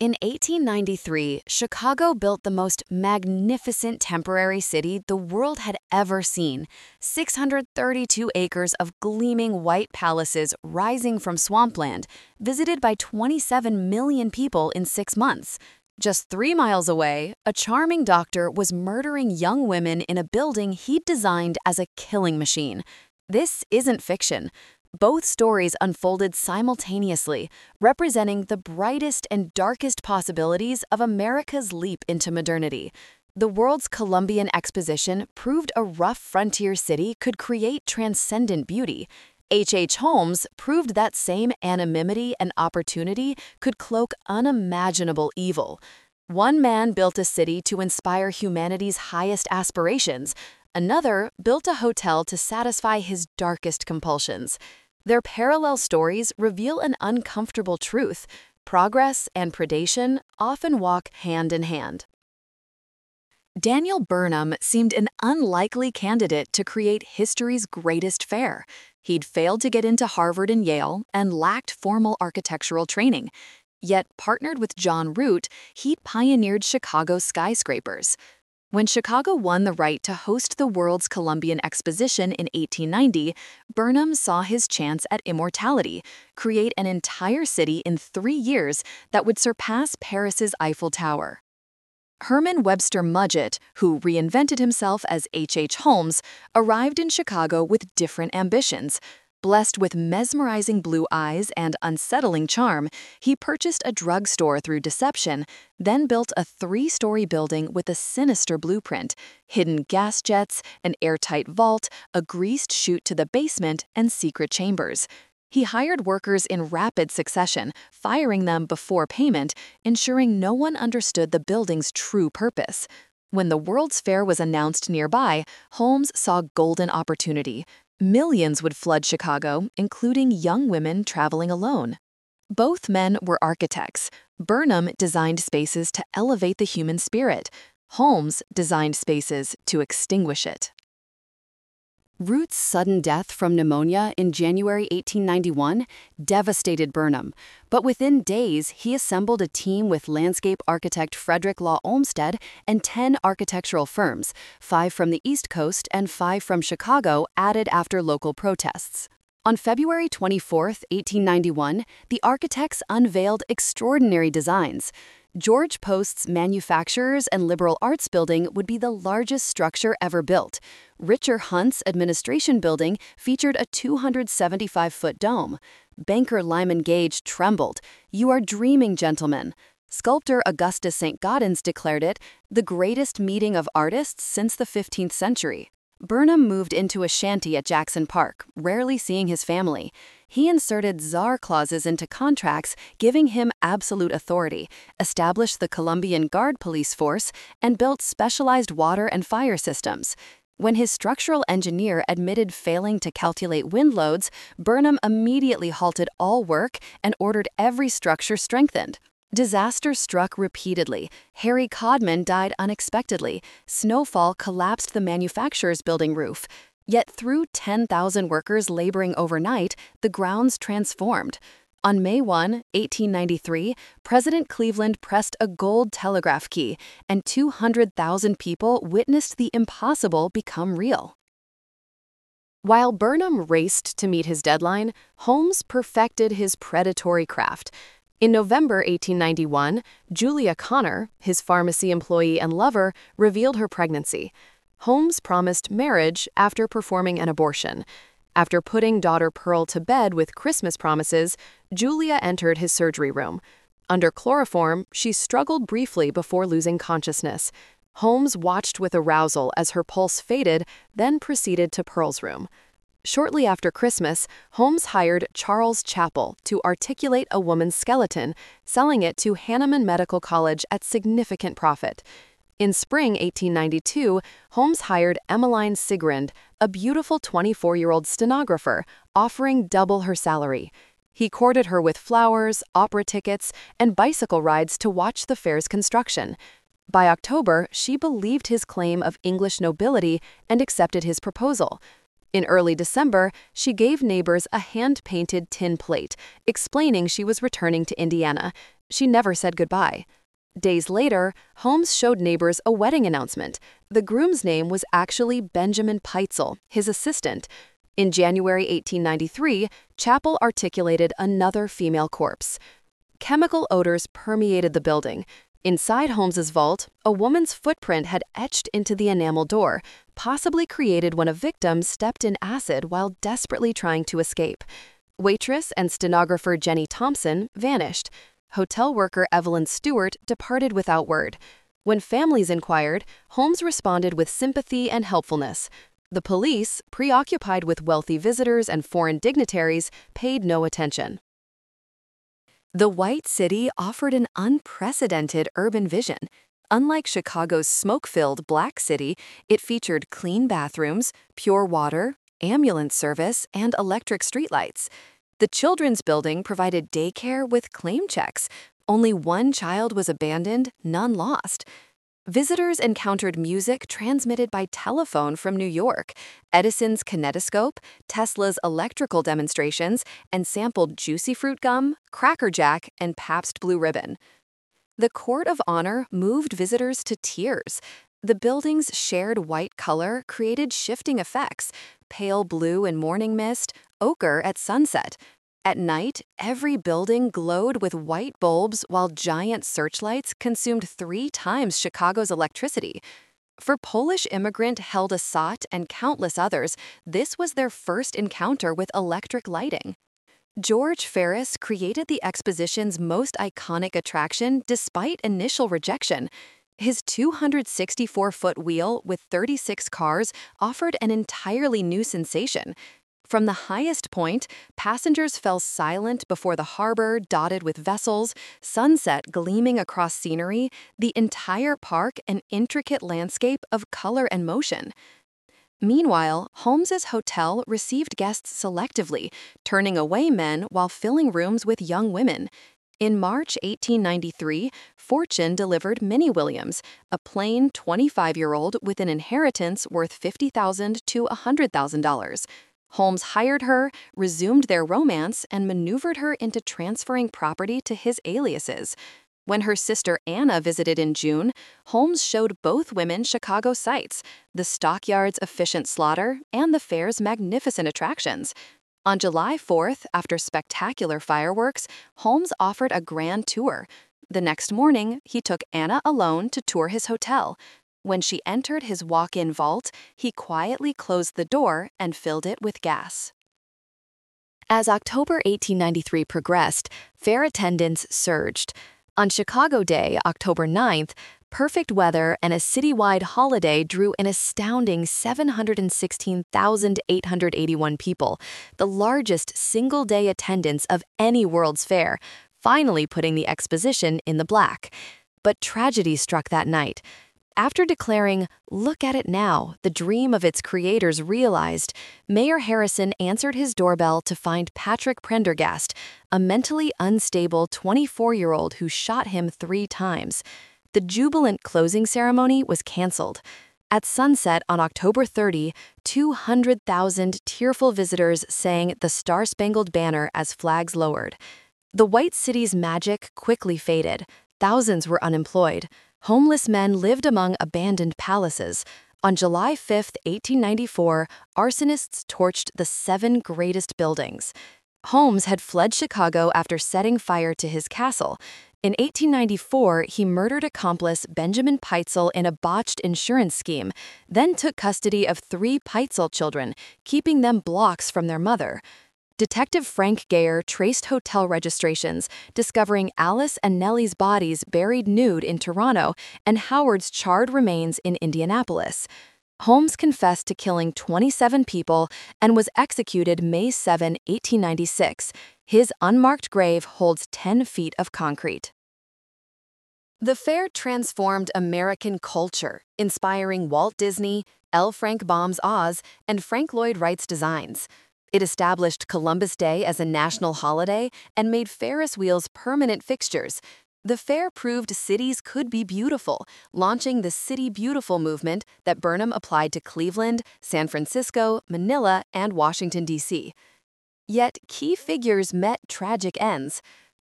In 1893, Chicago built the most magnificent temporary city the world had ever seen. 632 acres of gleaming white palaces rising from swampland, visited by 27 million people in 6 months. Just 3 miles away, a charming doctor was murdering young women in a building he'd designed as a killing machine. This isn't fiction. Both stories unfolded simultaneously, representing the brightest and darkest possibilities of America's leap into modernity. The world's Columbian Exposition proved a rough frontier city could create transcendent beauty. H. Holmes proved that same anonymity and opportunity could cloak unimaginable evil. One man built a city to inspire humanity's highest aspirations. Another built a hotel to satisfy his darkest compulsions. Their parallel stories reveal an uncomfortable truth: progress and predation often walk hand in hand. Daniel Burnham seemed an unlikely candidate to create history's greatest fair. He'd failed to get into Harvard and Yale and lacked formal architectural training. Yet, partnered with John Root, he'd pioneered Chicago's skyscrapers. When Chicago won the right to host the world's Columbian Exposition in 1890, Burnham saw his chance at immortality: create an entire city in 3 years that would surpass Paris's Eiffel Tower. Herman Webster Mudgett, who reinvented himself as H. Holmes, arrived in Chicago with different ambitions. Blessed with mesmerizing blue eyes and unsettling charm, he purchased a drugstore through deception, then built a 3-story building with a sinister blueprint: hidden gas jets, an airtight vault, a greased chute to the basement, and secret chambers. He hired workers in rapid succession, firing them before payment, ensuring no one understood the building's true purpose. When the World's Fair was announced nearby, Holmes saw golden opportunity. Millions would flood Chicago, including young women traveling alone. Both men were architects. Burnham designed spaces to elevate the human spirit. Holmes designed spaces to extinguish it. Root's sudden death from pneumonia in January 1891 devastated Burnham, but within days he assembled a team with landscape architect Frederick Law Olmsted and 10 architectural firms, 5 from the East Coast and 5 from Chicago, added after local protests. On February 24, 1891, the architects unveiled extraordinary designs. George Post's Manufacturers and Liberal Arts Building would be the largest structure ever built. Richard Hunt's Administration Building featured a 275-foot dome. Banker Lyman Gage trembled. "You are dreaming, gentlemen." Sculptor Augustus St. Gaudens declared it the greatest meeting of artists since the 15th century. Burnham moved into a shanty at Jackson Park, rarely seeing his family. He inserted czar clauses into contracts, giving him absolute authority, established the Columbian Guard police force, and built specialized water and fire systems. When his structural engineer admitted failing to calculate wind loads, Burnham immediately halted all work and ordered every structure strengthened. Disaster struck repeatedly. Harry Codman died unexpectedly. Snowfall collapsed the manufacturer's building roof. Yet through 10,000 workers laboring overnight, the grounds transformed. On May 1, 1893, President Cleveland pressed a gold telegraph key, and 200,000 people witnessed the impossible become real. While Burnham raced to meet his deadline, Holmes perfected his predatory craft. In November 1891, Julia Connor, his pharmacy employee and lover, revealed her pregnancy. Holmes promised marriage after performing an abortion. After putting daughter Pearl to bed with Christmas promises, Julia entered his surgery room. Under chloroform, she struggled briefly before losing consciousness. Holmes watched with arousal as her pulse faded, then proceeded to Pearl's room. Shortly after Christmas, Holmes hired Charles Chappell to articulate a woman's skeleton, selling it to Hahnemann Medical College at significant profit. In spring 1892, Holmes hired Emmeline Sigrand, a beautiful 24-year-old stenographer, offering double her salary. He courted her with flowers, opera tickets, and bicycle rides to watch the fair's construction. By October, she believed his claim of English nobility and accepted his proposal. In early December, she gave neighbors a hand-painted tin plate, explaining she was returning to Indiana. She never said goodbye. Days later, Holmes showed neighbors a wedding announcement. The groom's name was actually Benjamin Pitezel, his assistant. In January 1893, Chappell articulated another female corpse. Chemical odors permeated the building. Inside Holmes's vault, a woman's footprint had etched into the enamel door, possibly created when a victim stepped in acid while desperately trying to escape. Waitress and stenographer Jenny Thompson vanished. Hotel worker Evelyn Stewart departed without word. When families inquired, Holmes responded with sympathy and helpfulness. The police, preoccupied with wealthy visitors and foreign dignitaries, paid no attention. The White City offered an unprecedented urban vision. Unlike Chicago's smoke-filled Black City, it featured clean bathrooms, pure water, ambulance service, and electric streetlights. The Children's Building provided daycare with claim checks. Only one child was abandoned, none lost. Visitors encountered music transmitted by telephone from New York, Edison's kinetoscope, Tesla's electrical demonstrations, and sampled Juicy Fruit gum, Cracker Jack, and Pabst Blue Ribbon. The Court of Honor moved visitors to tears. The building's shared white color created shifting effects: pale blue in morning mist, ochre at sunset. At night, every building glowed with white bulbs while giant searchlights consumed 3 times Chicago's electricity. For Polish immigrant Helda Sott and countless others, this was their first encounter with electric lighting. George Ferris created the exposition's most iconic attraction despite initial rejection. His 264-foot wheel with 36 cars offered an entirely new sensation. From the highest point, passengers fell silent before the harbor dotted with vessels, sunset gleaming across scenery, the entire park an intricate landscape of color and motion. Meanwhile, Holmes's hotel received guests selectively, turning away men while filling rooms with young women. In March 1893, fortune delivered Minnie Williams, a plain 25-year-old with an inheritance worth $50,000 to $100,000. Holmes hired her, resumed their romance, and maneuvered her into transferring property to his aliases. When her sister Anna visited in June, Holmes showed both women Chicago sights, the stockyard's efficient slaughter and the fair's magnificent attractions. On July 4th, after spectacular fireworks, Holmes offered a grand tour. The next morning, he took Anna alone to tour his hotel. When she entered his walk-in vault, he quietly closed the door and filled it with gas. As October 1893 progressed, fair attendance surged. On Chicago Day, October 9th, perfect weather and a citywide holiday drew an astounding 716,881 people, the largest single-day attendance of any World's Fair, finally putting the exposition in the black. But tragedy struck that night. After declaring, "Look at it now, the dream of its creators realized," Mayor Harrison answered his doorbell to find Patrick Prendergast, a mentally unstable 24-year-old who shot him 3 times. The jubilant closing ceremony was canceled. At sunset on October 30, 200,000 tearful visitors sang the Star-Spangled Banner as flags lowered. The White City's magic quickly faded. Thousands were unemployed. Homeless men lived among abandoned palaces. On July 5, 1894, arsonists torched the 7 greatest buildings. Holmes had fled Chicago after setting fire to his castle. In 1894, he murdered accomplice Benjamin Pitezel in a botched insurance scheme, then took custody of 3 Pitezel children, keeping them blocks from their mother. Detective Frank Geyer traced hotel registrations, discovering Alice and Nellie's bodies buried nude in Toronto and Howard's charred remains in Indianapolis. Holmes confessed to killing 27 people and was executed May 7, 1896. His unmarked grave holds 10 feet of concrete. The fair transformed American culture, inspiring Walt Disney, L. Frank Baum's Oz, and Frank Lloyd Wright's designs. It established Columbus Day as a national holiday and made Ferris wheels permanent fixtures. The fair proved cities could be beautiful, launching the City Beautiful movement that Burnham applied to Cleveland, San Francisco, Manila, and Washington, D.C. Yet key figures met tragic ends.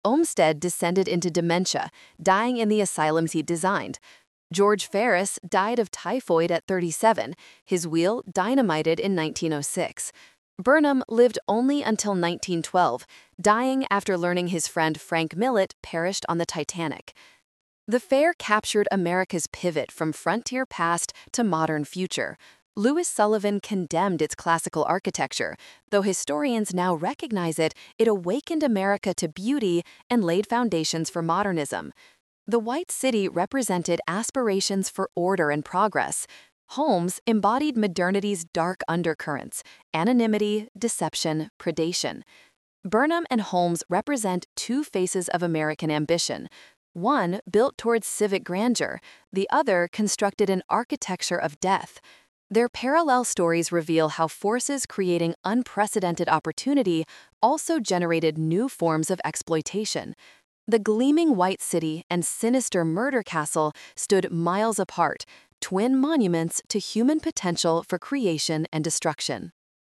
Olmsted descended into dementia, dying in the asylums he designed. George Ferris died of typhoid at 37, his wheel dynamited in 1906. Burnham lived only until 1912, dying after learning his friend Frank Millet perished on the Titanic. The fair captured America's pivot from frontier past to modern future. Louis Sullivan condemned its classical architecture, though historians now recognize it awakened America to beauty and laid foundations for modernism. The White City represented aspirations for order and progress. Holmes embodied modernity's dark undercurrents: anonymity, deception, predation. Burnham and Holmes represent two faces of American ambition. One built towards civic grandeur, the other constructed an architecture of death. Their parallel stories reveal how forces creating unprecedented opportunity also generated new forms of exploitation. The gleaming White City and sinister Murder Castle stood miles apart, twin monuments to human potential for creation and destruction.